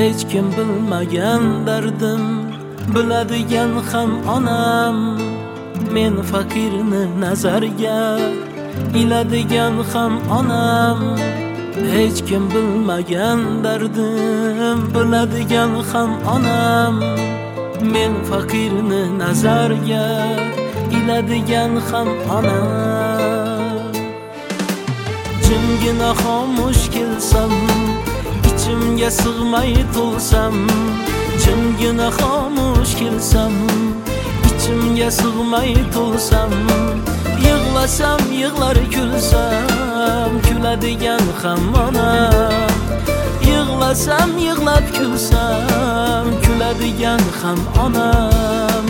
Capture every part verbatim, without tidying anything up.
hech kim bilmagan dardim, biladigan ham onam. Men faqirni nazarga iladigan ham onam. Hech kim bilmagan dardim, biladigan ham onam. Men faqirni nazarga iladigan ham onam. Jimgina xomush kelsam, ichimga sig'may to'lsam. Jimgina xomush kelsam, ichimga sig'may to'lsam. Yig'lasam yig'lar, kulsam kuladigan ham onam. Yig'lasam yig'lab, kulsam kuladigan ham onam.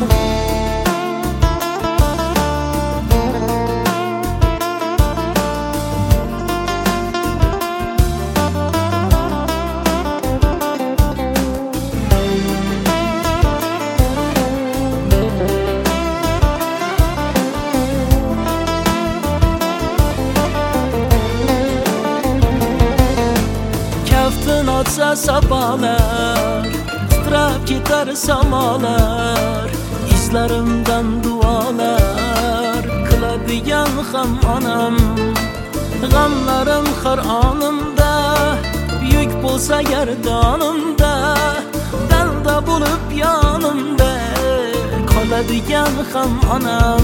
Otsa sapalar, titrab ketar samolar. Izlarimdan duolar qiladigan ham onam. G'amlarim har onimda, yuk bo'lsa gardonimda. Dalda bo'lib yonimda qoladigan ham onam.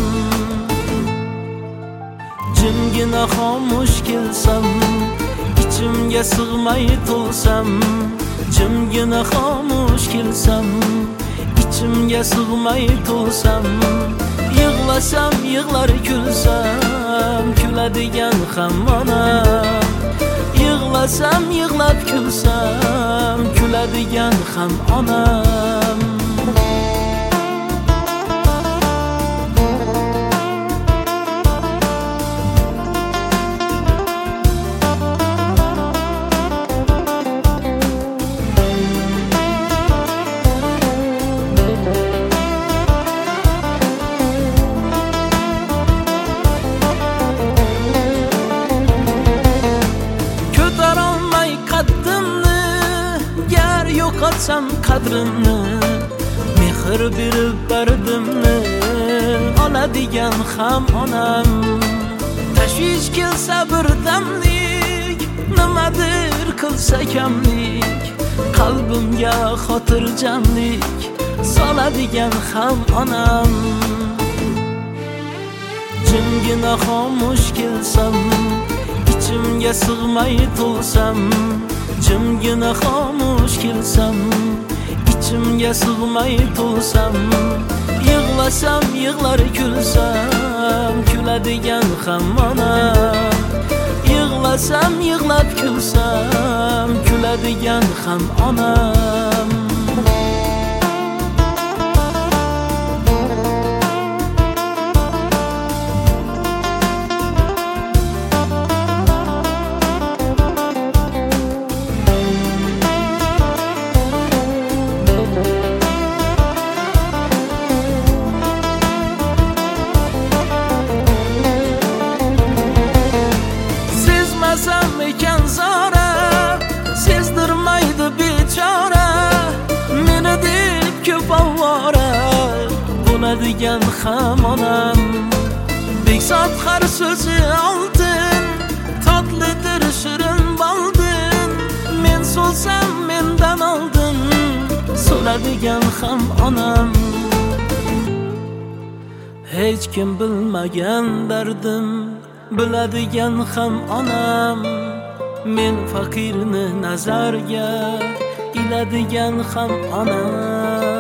Jimgina xomush kelsam, ichimga sig'may to'lsam. Jimgina xomush kelsam, ichimga sig'may to'lsam. Yig'lasam yig'lar, kulsam kuladigan ham onam. Yig'lasam yig'lab, kulsam kuladigan ham onam. Yo'qotsam qadrimni, mehr berib dardimni oladigan ham onam. Tashvish kelsa birdamlik, nimadir qilsa kamlik. Qalbimga xotirjamlik soladigan ham onam. Jimgina xomush kelsam, ichimga sig'may to'lsam. Jimgina xomush kelsam, ichimga sig'may to'lsam. Yig'lasam yig'lar, kulsam kuladigan ham onam. Yig'lasam yig'lab, kulsam kuladigan ham onam. Sezdirmaydi bechora, meni deb ko'p avvora bo'ladigan ham onam. Bekzod har so'zi oltin, totlidir shirin boldin. Men so'lsam mendan oldin so'ladigan ham onam. Hech kim bilmagan dardim, biladigan ham onam. Men faqirni nazarga iladigan ham onam.